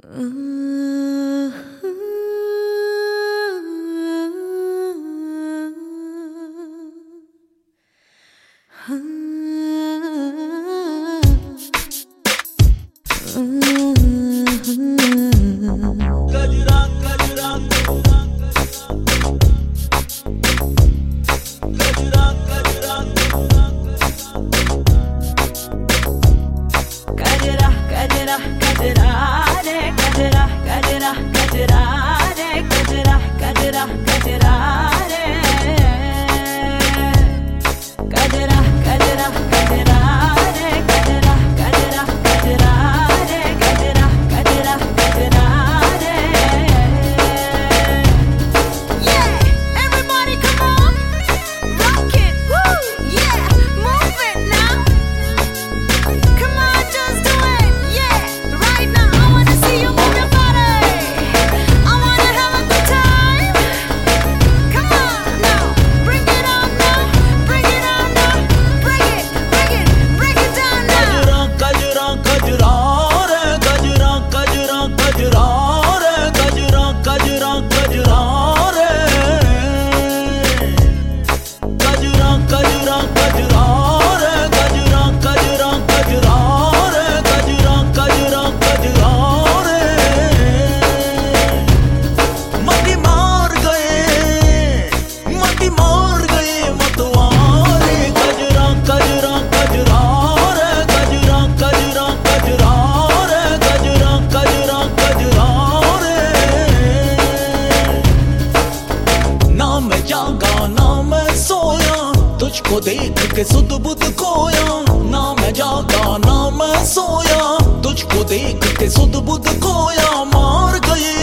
तुझको देख के सुध बुध खोया, ना मैं जागा ना मैं सोया, तुझको देख के सुध बुध खोया। मार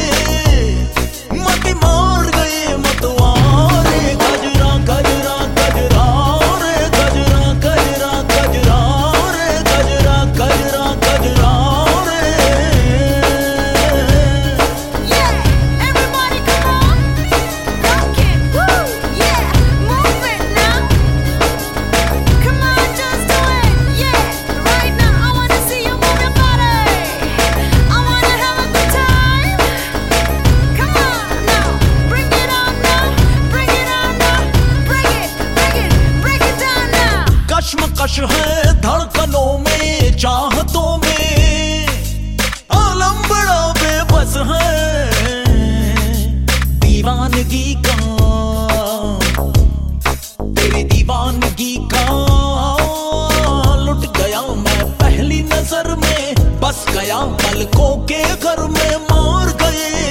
गए मत मार गए मतवारे, गजरा गजरा गजरा रे, गजरा गजरा गजरा रे, गजरा गजरा गजरा रे। कश है धड़कनों में, चाहतों में, आलम बड़ा बेबस है दीवानगी का, तेरी दीवानगी का। लुट गया मैं पहली नजर में, बस गया पलकों के घर में। मार गए